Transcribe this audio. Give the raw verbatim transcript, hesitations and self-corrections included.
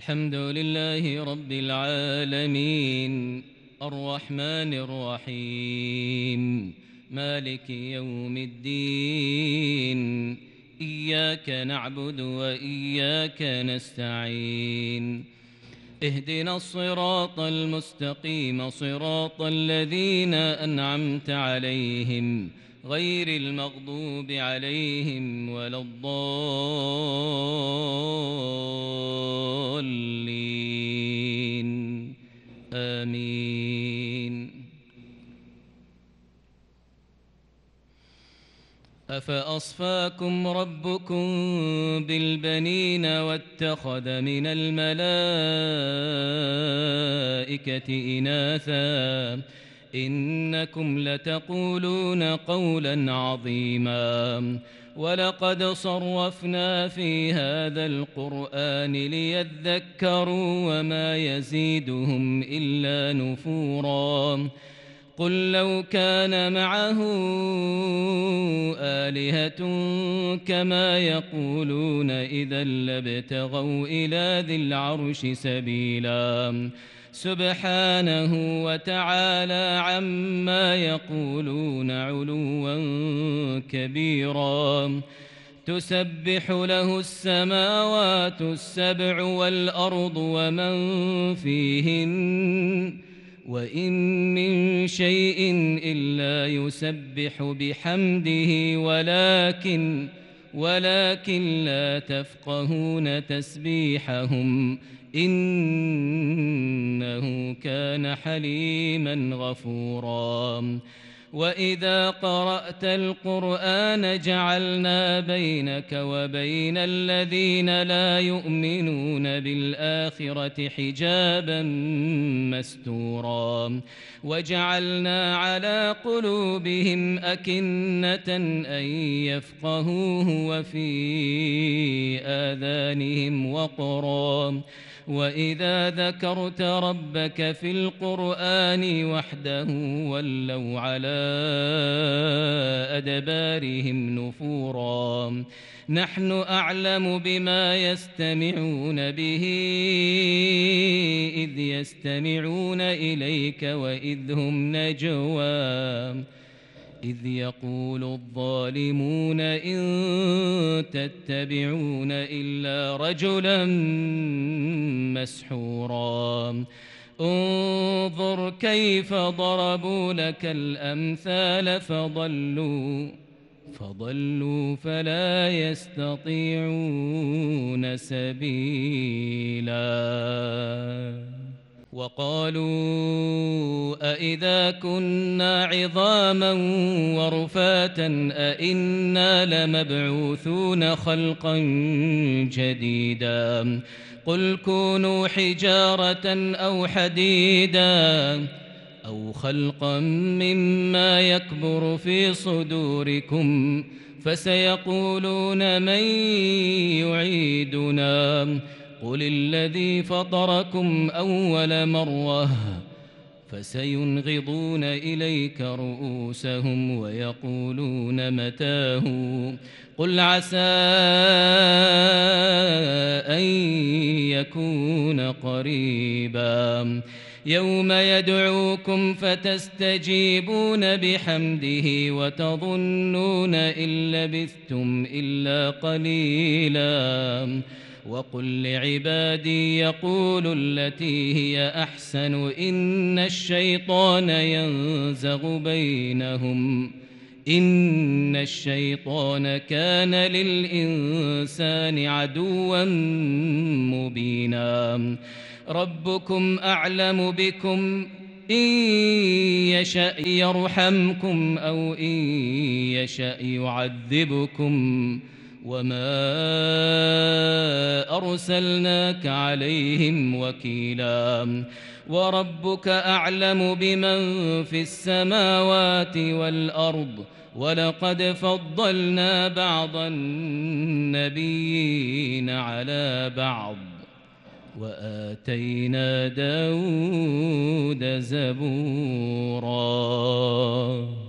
الحمد لله رب العالمين الرحمن الرحيم مالك يوم الدين إياك نعبد وإياك نستعين اهدنا الصراط المستقيم صراط الذين أنعمت عليهم غير المغضوب عليهم ولا الضالين آمين. أفأصفاكم ربكم بالبنين واتخذ من الملائكة إناثا إنكم لتقولون قولا عظيما ولقد صرفنا في هذا القرآن ليذكروا وما يزيدهم إلا نفورا قل لو كان معه آلهة كما يقولون إذا لابتغوا إلى ذي العرش سبيلا سبحانه وتعالى عما يقولون علوا كبيرا تسبح له السماوات السبع والأرض ومن فيهن وإن من شيء إلا يسبح بحمده ولكن ولكن لا تفقهون تسبيحهم إنه كان حليما غفورا وإذا قرأت القرآن جعلنا بينك وبين الذين لا يؤمنون بالآخرة حجابا مستورا وجعلنا على قلوبهم أكنة أن يفقهوه وفي آذانهم وقرا وإذا ذكرت ربك في القرآن وحده ولوا على أدبارهم نفورا نحن أعلم بما يستمعون به إذ يستمعون إليك وإذ هم نجوى إذ يقول الظالمون إن تتبعون إلا رجلا مسحورا انظر كيف ضربوا لك الأمثال فضلوا فضلوا فلا يستطيعون سبيلا وقالوا أئذا كنا عظاما ورفاتا أئنا لمبعوثون خلقا جديدا قل كونوا حجارة أو حديدا أو خلقا مما يكبر في صدوركم فسيقولون من يعيدنا قل الذي فطركم أول مرة فسينغضون إليك رؤوسهم ويقولون متاه قل عسى أن يكون قريبا يوم يدعوكم فتستجيبون بحمده وتظنون إن لبثتم إلا قليلا وقل لعبادي يقولوا التي هي أحسن إن الشيطان ينزغ بينهم إن الشيطان كان للإنسان عدوا مبينا ربكم أعلم بكم إن يشأ يرحمكم أو إن يشأ يعذبكم وما أرسلناك عليهم وكيلا وربك أعلم بمن في السماوات والأرض ولقد فضلنا بعض النبيين على بعض وآتينا داود زبورا.